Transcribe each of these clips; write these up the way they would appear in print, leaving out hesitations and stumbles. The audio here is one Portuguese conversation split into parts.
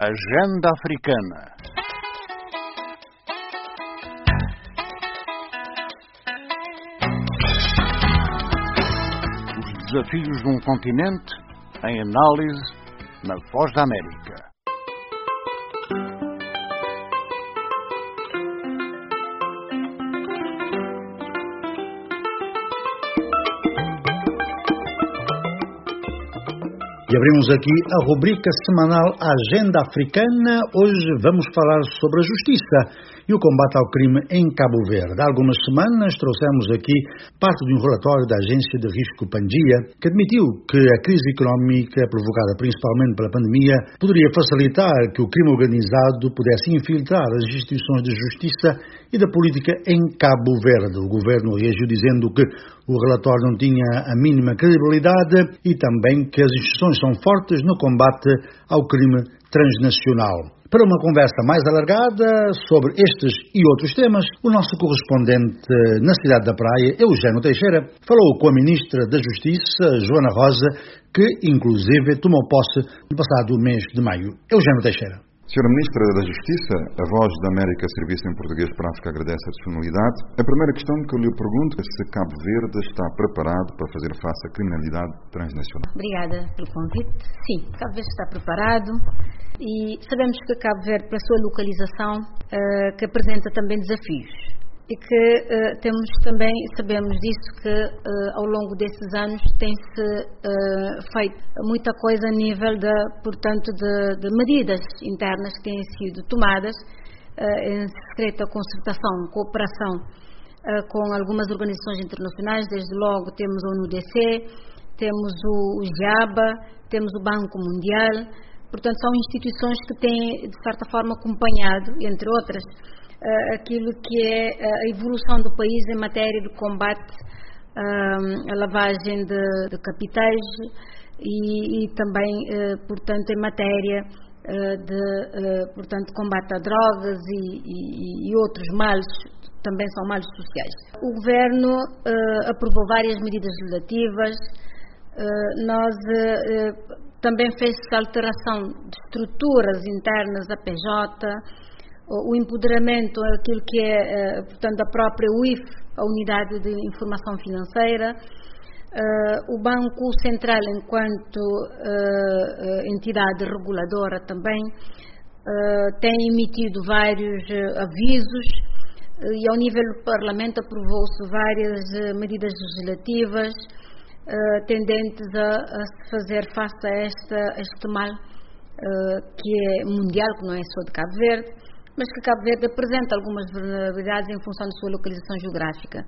Agenda Africana. Os desafios de um continente em análise na Voz da América. E abrimos aqui a rubrica semanal Agenda Africana. Hoje vamos falar sobre a justiça e o combate ao crime em Cabo Verde. Há algumas semanas trouxemos aqui parte de um relatório da Agência de Risco Pangia, que admitiu que a crise económica, provocada principalmente pela pandemia, poderia facilitar que o crime organizado pudesse infiltrar as instituições de justiça e da política em Cabo Verde. O governo reagiu dizendo que o relatório não tinha a mínima credibilidade e também que as instituições são fortes no combate ao crime transnacional. Para uma conversa mais alargada sobre estes e outros temas, o nosso correspondente na cidade da Praia, Eugênio Teixeira, falou com a Ministra da Justiça, Joana Rosa, que inclusive tomou posse no passado mês de maio. Eugênio Teixeira. Senhora Ministra da Justiça, a Voz da América Serviço em Português para a África agradece a disponibilidade. A primeira questão que eu lhe pergunto é se Cabo Verde está preparado para fazer face à criminalidade transnacional. Obrigada pelo convite. Sim, Cabo Verde está preparado e sabemos que Cabo Verde, pela sua localização, que apresenta também desafios. E que sabemos disso, que ao longo desses anos tem-se feito muita coisa a nível de medidas internas que têm sido tomadas em secreta concertação, cooperação com algumas organizações internacionais. Desde logo temos a ONU-DC, temos o GIABA, temos o Banco Mundial. Portanto, são instituições que têm, de certa forma, acompanhado, entre outras, aquilo que é a evolução do país em matéria de combate à lavagem de capitais e também, portanto, em matéria de combate a drogas e outros males, também são males sociais. O Governo aprovou várias medidas legislativas. Também fez-se alteração de estruturas internas da PJ, o empoderamento, aquilo que é, portanto, a própria UIF, a Unidade de Informação Financeira, o Banco Central enquanto entidade reguladora também tem emitido vários avisos e ao nível do Parlamento aprovou-se várias medidas legislativas tendentes a se fazer face a este mal que é mundial, que não é só de Cabo Verde, mas que Cabo Verde apresenta algumas vulnerabilidades em função da sua localização geográfica.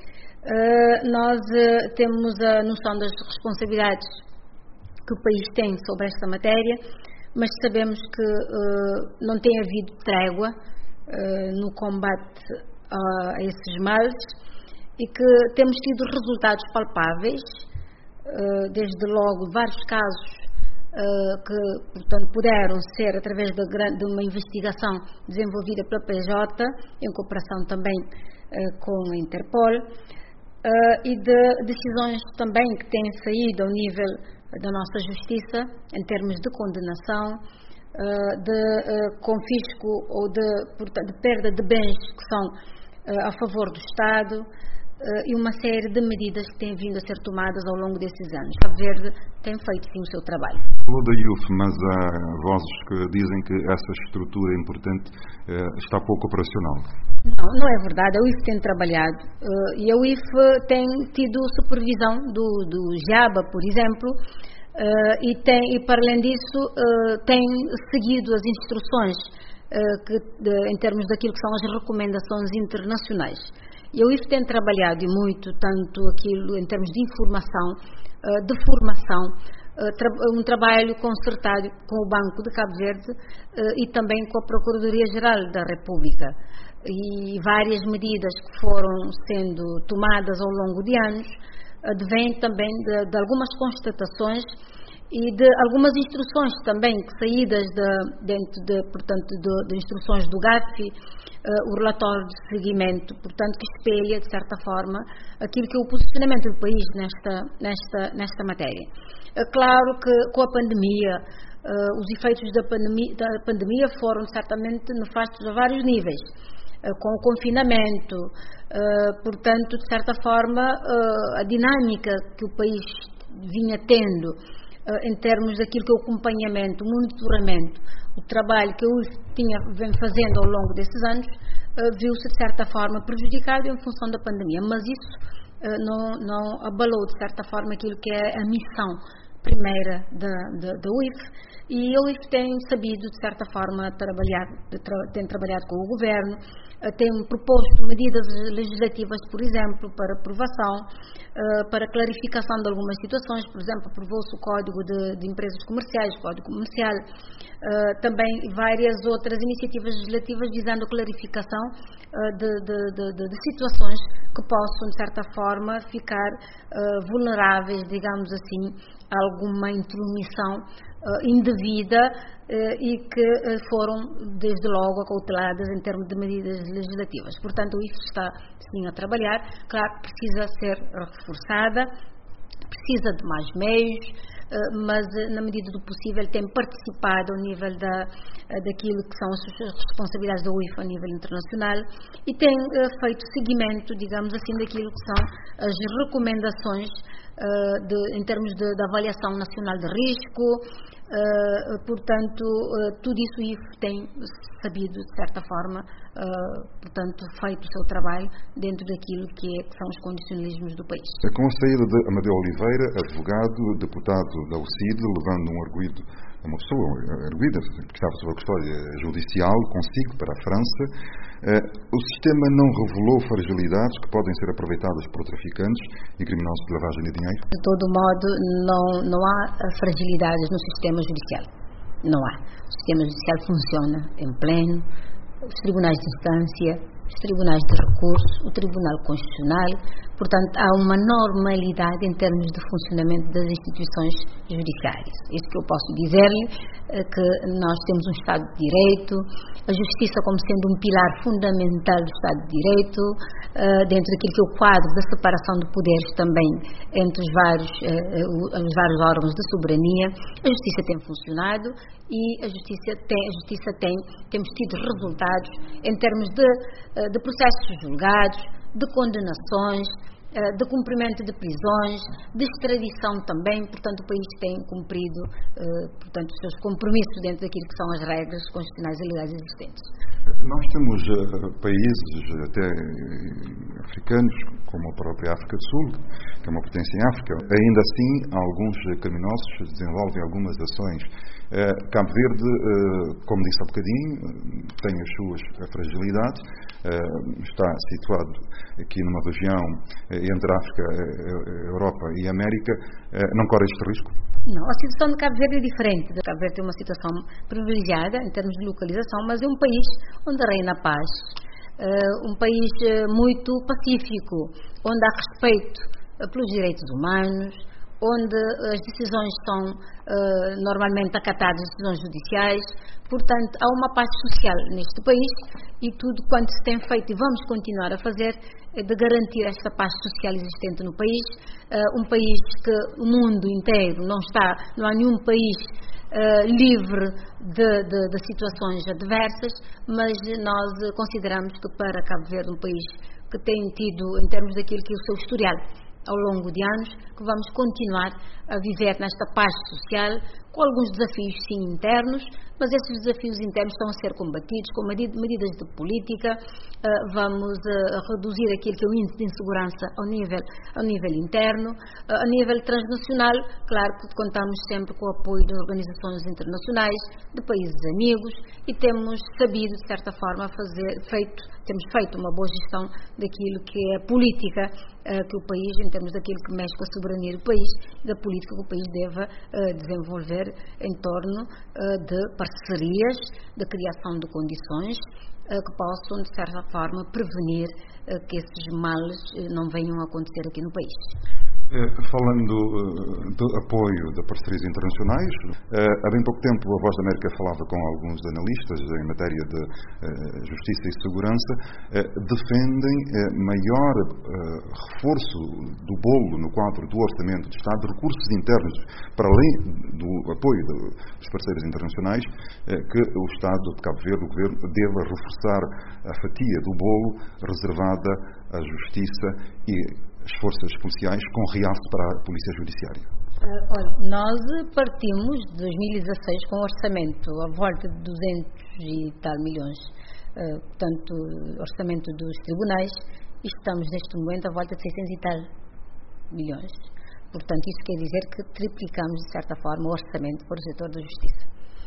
Nós temos a noção das responsabilidades que o país tem sobre esta matéria, mas sabemos que não tem havido trégua no combate a esses males e que temos tido resultados palpáveis, desde logo vários casos que, portanto, puderam ser através de uma investigação desenvolvida pela PJ, em cooperação também com a Interpol, e de decisões também que têm saído ao nível da nossa justiça, em termos de condenação, de confisco ou de perda de bens que são a favor do Estado, e uma série de medidas que têm vindo a ser tomadas ao longo desses anos. Cabo Verde tem feito sim o seu trabalho. Falou da IUF, mas há vozes que dizem que essa estrutura importante está pouco operacional. Não é verdade. A UIF tem trabalhado e a UIF tem tido supervisão do GIABA, por exemplo, e para além disso tem seguido as instruções em termos daquilo que são as recomendações internacionais. E a UIF tem trabalhado e muito, tanto aquilo em termos de informação, de formação, um trabalho concertado com o Banco de Cabo Verde e também com a Procuradoria-Geral da República. E várias medidas que foram sendo tomadas ao longo de anos advêm também de algumas constatações e de algumas instruções também saídas de instruções do GAFI, o relatório de seguimento, portanto, que espelha, de certa forma, aquilo que é o posicionamento do país nesta matéria. É claro que com a pandemia Os efeitos da pandemia foram certamente nefastos a vários níveis, com o confinamento, portanto, de certa forma, a dinâmica que o país vinha tendo em termos daquilo que é o acompanhamento, o monitoramento, o trabalho que eu vem fazendo ao longo desses anos, viu-se de certa forma prejudicado em função da pandemia, mas isso não abalou de certa forma aquilo que é a missão primeira da UIF, e a UIF tem sabido de certa forma tem trabalhado com o governo, tem proposto medidas legislativas, por exemplo, para aprovação, para clarificação de algumas situações. Por exemplo, aprovou-se o Código de Empresas Comerciais, o Código Comercial, também várias outras iniciativas legislativas visando a clarificação de situações que possam, de certa forma, ficar vulneráveis, digamos assim, a alguma intromissão indevida e que foram, desde logo, acauteladas em termos de medidas legislativas. Portanto, o IF está, sim, a trabalhar. Claro que precisa ser reforçada, precisa de mais meios, mas na medida do possível tem participado ao nível daquilo que são as suas responsabilidades da UIF a nível internacional e tem feito seguimento, digamos assim, daquilo que são as recomendações em termos de avaliação nacional de risco. Portanto, tudo isso o IF tem sabido, de certa forma, portanto, feito o seu trabalho dentro daquilo que são os condicionalismos do país. Com a saída de Amadeu Oliveira, advogado, deputado da UCID, levando um arguido, uma pessoa arguida, que estava sob a custódia judicial, consigo para a França, o sistema não revelou fragilidades que podem ser aproveitadas por traficantes e criminosos de lavagem de dinheiro? De todo modo, não há fragilidades no sistema judicial. Não há. O sistema judicial funciona em pleno. Os tribunais de instância, os tribunais de recurso, o Tribunal Constitucional. Portanto, há uma normalidade em termos de funcionamento das instituições judiciárias. Isso que eu posso dizer-lhe, que nós temos um Estado de Direito, a Justiça como sendo um pilar fundamental do Estado de Direito, dentro daquilo que é o quadro da separação de poderes também entre os vários órgãos de soberania. A Justiça tem funcionado e temos tido resultados em termos de processos julgados, de condenações, de cumprimento de prisões, de extradição também. Portanto, o país tem cumprido portanto, os seus compromissos dentro daquilo que são as regras constitucionais e legais existentes. Nós temos países até africanos, como a própria África do Sul, que é uma potência em África. Ainda assim, alguns criminosos desenvolvem algumas ações. Cabo Verde, como disse há bocadinho, tem as suas fragilidades, está situado aqui numa região entre África, Europa e América. Não corre este risco? Não, a situação de Cabo Verde é diferente. Cabo Verde tem uma situação privilegiada em termos de localização, mas é um país onde reina a paz, um país muito pacífico, onde há respeito pelos direitos humanos, onde as decisões são normalmente acatadas, decisões judiciais. Portanto, há uma paz social neste país e tudo quanto se tem feito e vamos continuar a fazer é de garantir esta paz social existente no país. Um país que o mundo inteiro não há nenhum país livre de situações adversas, mas nós consideramos que para Cabo Verde, um país que tem tido, em termos daquilo que é o seu historial ao longo de anos, que vamos continuar a viver nesta paz social, com alguns desafios sim internos, mas esses desafios internos estão a ser combatidos com medidas de política. Vamos reduzir aquilo que é o índice de insegurança ao nível interno. A nível transnacional, claro que contamos sempre com o apoio de organizações internacionais, de países amigos, e temos sabido, de certa forma, temos feito uma boa gestão daquilo que é a política que o país, em termos daquilo que mexe com a soberania do país, da política que o país deva desenvolver em torno de parcerias, de criação de condições que possam, de certa forma, prevenir que esses males não venham a acontecer aqui no país. Falando de apoio de parcerias internacionais, há bem pouco tempo a Voz da América falava com alguns analistas em matéria de justiça e segurança, defendem maior reforço do bolo no quadro do orçamento de Estado, de recursos internos, para além do apoio dos parceiros internacionais, que o Estado de Cabo Verde, o Governo, deva reforçar a fatia do bolo reservada à justiça e as forças policiais, com realce para a Polícia Judiciária. Olha, nós partimos de 2016 com um orçamento à volta de 200 e tal milhões, portanto, orçamento dos tribunais, e estamos neste momento à volta de 600 e tal milhões. Portanto, isso quer dizer que triplicamos, de certa forma, o orçamento para o setor da justiça.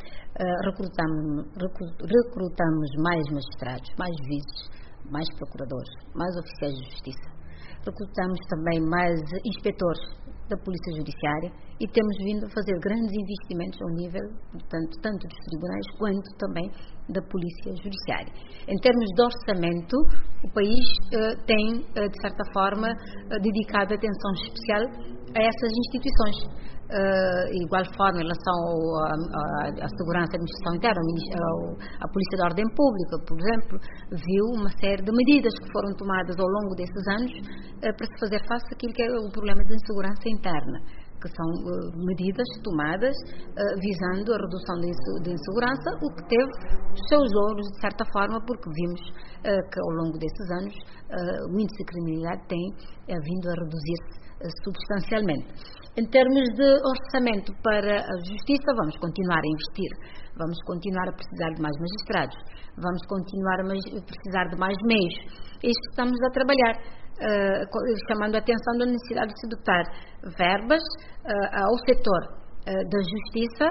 Recrutamos mais magistrados, mais juízes, mais procuradores, mais oficiais de justiça. Recrutamos também mais inspetores da Polícia Judiciária e temos vindo a fazer grandes investimentos ao nível, portanto, tanto dos tribunais quanto também da Polícia Judiciária. Em termos de orçamento, o país tem, de certa forma, dedicado atenção especial a essas instituições. Igual forma em relação à segurança e administração interna, a Polícia da Ordem Pública, por exemplo, viu uma série de medidas que foram tomadas ao longo desses anos para se fazer face àquilo que é o problema de insegurança interna, que são medidas tomadas visando a redução da insegurança, o que teve os seus louros, de certa forma, porque vimos que ao longo desses anos o índice de criminalidade tem vindo a reduzir-se substancialmente. Em termos de orçamento para a justiça, vamos continuar a investir, vamos continuar a precisar de mais magistrados, vamos continuar a precisar de mais meios. É isso que estamos a trabalhar, chamando a atenção da necessidade de se dotar verbas ao setor da justiça,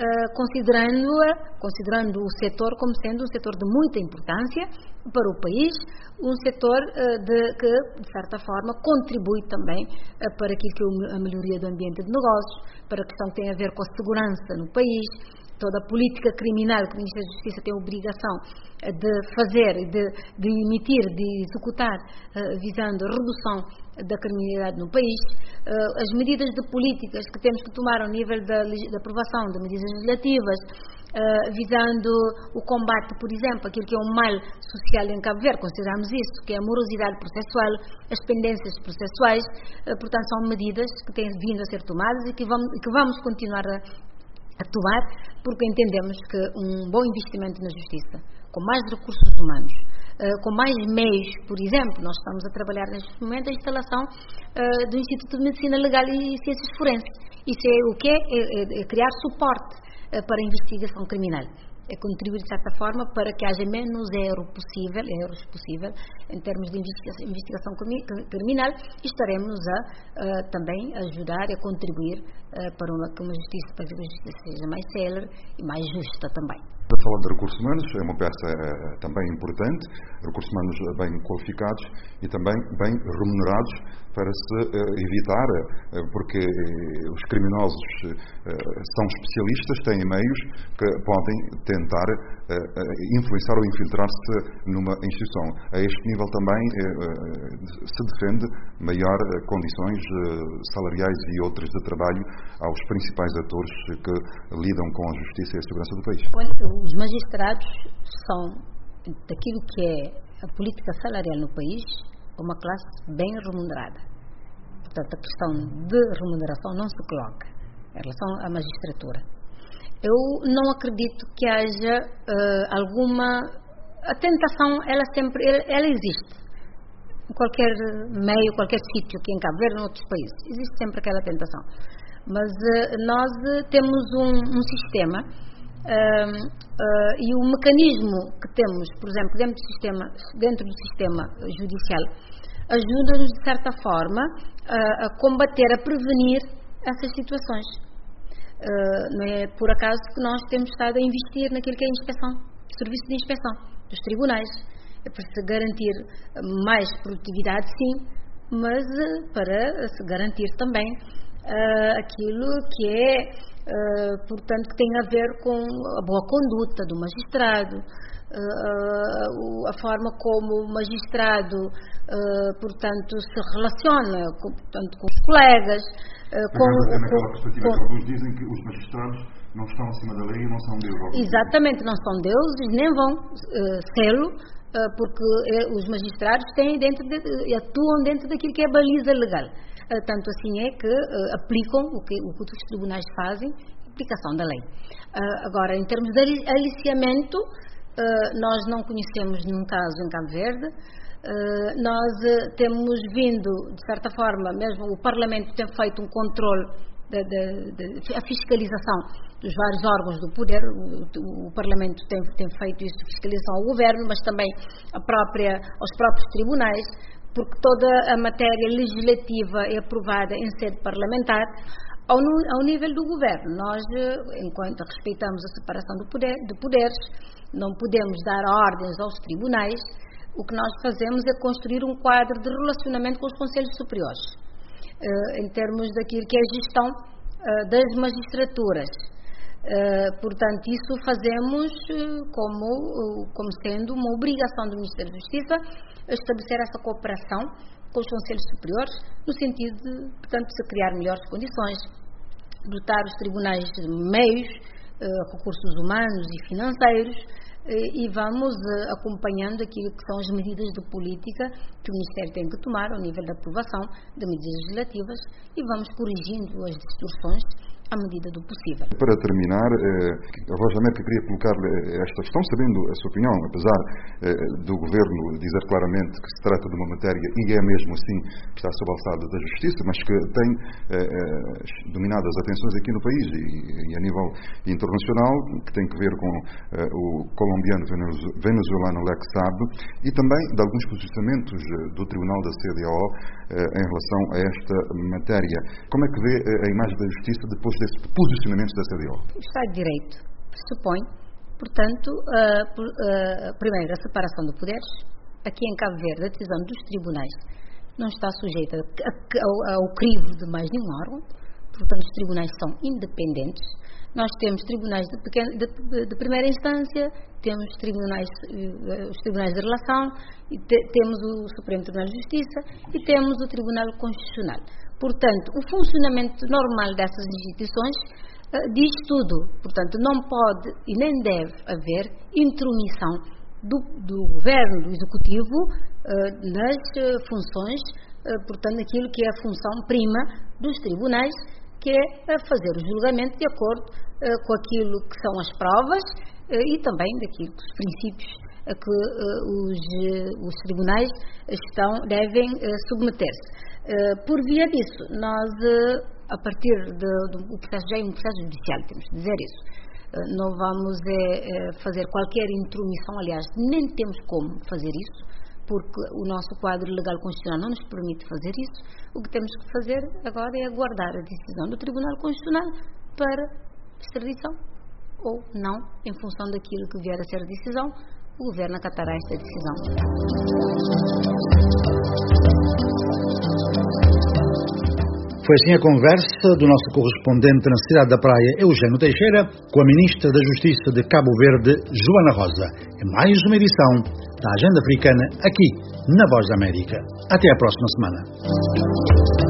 considerando o setor como sendo um setor de muita importância para o país, um setor que, de certa forma, contribui também para aquilo que é a melhoria do ambiente de negócios, para a questão que tem a ver com a segurança no país, toda a política criminal que o Ministério da Justiça tem a obrigação de fazer, de emitir, de executar, visando a redução da criminalidade no país, as medidas de políticas que temos que tomar ao nível da aprovação de medidas legislativas, visando o combate, por exemplo, aquilo que é um mal social em Cabo Verde, consideramos isso, que é a morosidade processual, as pendências processuais, portanto são medidas que têm vindo a ser tomadas e que vamos continuar a atuar, porque entendemos que um bom investimento na justiça, com mais recursos humanos, com mais meios, por exemplo, nós estamos a trabalhar neste momento a instalação do Instituto de Medicina Legal e Ciências Forenses. Isso é o que é criar suporte para a investigação criminal. É contribuir, de certa forma, para que haja menos erros possível em termos de investigação criminal, e estaremos a também ajudar e a contribuir para que a justiça seja mais célere e mais justa também. Falando de recursos humanos, é uma peça também importante, recursos humanos bem qualificados e também bem remunerados para se evitar, porque os criminosos são especialistas, têm meios que podem tentar influenciar ou infiltrar-se numa instituição. A este nível também se defende maior condições salariais e outras de trabalho aos principais atores que lidam com a justiça e a segurança do país. Os magistrados são, daquilo que é a política salarial no país, uma classe bem remunerada. Portanto, a questão de remuneração não se coloca em relação à magistratura. Eu não acredito que haja alguma... A tentação, ela existe. Em qualquer meio, qualquer sítio, aqui em Cabo Verde, em outros países, existe sempre aquela tentação. Mas nós temos um sistema e o mecanismo que temos, por exemplo, dentro do sistema judicial, ajuda-nos, de certa forma, a combater, a prevenir essas situações. Não é por acaso que nós temos estado a investir naquilo que é a inspeção, serviço de inspeção dos tribunais. É para se garantir mais produtividade, sim, mas para se garantir também aquilo que é, portanto, que tem a ver com a boa conduta do magistrado, a forma como o magistrado, portanto, se relaciona com os colegas. Naquela perspectiva que alguns dizem que os magistrados não estão acima da lei e não são deuses. Exatamente, não são deuses, nem vão sê-lo, porque os magistrados atuam dentro daquilo que é a baliza legal. Tanto assim é que aplicam o que os tribunais fazem, aplicação da lei. Agora, em termos de aliciamento, nós não conhecemos nenhum caso em Cabo Verde. Nós temos vindo, de certa forma, mesmo o Parlamento tem feito um controle, a fiscalização dos vários órgãos do poder. O Parlamento tem feito isso, fiscalização ao Governo, mas também aos próprios tribunais, porque toda a matéria legislativa é aprovada em sede parlamentar. Ao nível do Governo, nós, enquanto respeitamos a separação de poderes, não podemos dar ordens aos tribunais. O que nós fazemos é construir um quadro de relacionamento com os conselhos superiores, em termos daquilo que é a gestão das magistraturas. Portanto, isso fazemos como sendo uma obrigação do Ministério da Justiça, estabelecer essa cooperação com os conselhos superiores, no sentido de, portanto, se criar melhores condições, dotar os tribunais de meios, recursos humanos e financeiros, e vamos acompanhando aquilo que são as medidas de política que o Ministério tem que tomar ao nível da aprovação de medidas legislativas, e vamos corrigindo as distorções à medida do possível. Para terminar, a Voz da América queria colocar-lhe esta questão, sabendo a sua opinião, apesar do Governo dizer claramente que se trata de uma matéria, e é mesmo assim, que está sob a alçada da Justiça, mas que tem dominado as atenções aqui no país e a nível internacional, que tem que ver com o colombiano venezuelano Lex Saab, e também de alguns posicionamentos do Tribunal da CEDEAO em relação a esta matéria. Como é que vê a imagem da Justiça depois desses posicionamentos da CEDEAO? O Estado de Direito pressupõe, portanto, primeiro, a separação de poderes. Aqui em Cabo Verde, a decisão dos tribunais não está sujeita ao crivo de mais nenhum órgão. Portanto, os tribunais são independentes. Nós temos tribunais de primeira instância, temos os tribunais de relação, e temos o Supremo Tribunal de Justiça e temos o Tribunal Constitucional. Portanto, o funcionamento normal dessas instituições diz tudo. Portanto, não pode e nem deve haver intromissão do Governo, do Executivo, nas funções, portanto, aquilo que é a função prima dos tribunais, que é fazer o julgamento de acordo com aquilo que são as provas e também daquilo que os princípios a que os tribunais devem submeter-se. Por via disso, nós, a partir do processo, já é um processo judicial, temos de dizer isso, não vamos fazer qualquer intromissão, aliás, nem temos como fazer isso, porque o nosso quadro legal constitucional não nos permite fazer isso. O que temos que fazer agora é aguardar a decisão do Tribunal Constitucional para extradição ou não, em função daquilo que vier a ser a decisão, o Governo acatará esta decisão. Foi assim a conversa do nosso correspondente na cidade da Praia, Eugênio Teixeira, com a Ministra da Justiça de Cabo Verde, Joana Rosa. É mais uma edição da Agenda Africana aqui na Voz da América. Até a próxima semana.